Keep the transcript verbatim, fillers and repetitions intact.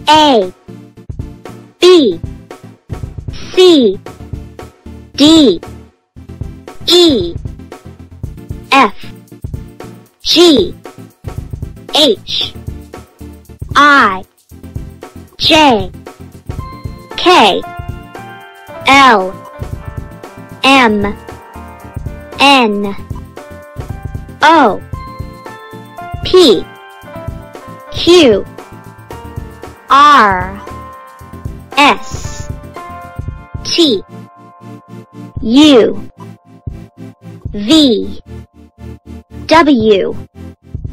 A, B, C, D, E, F, G, H, I, J, K, L, M, N, O, P, Q, R, S, T, U, V, W,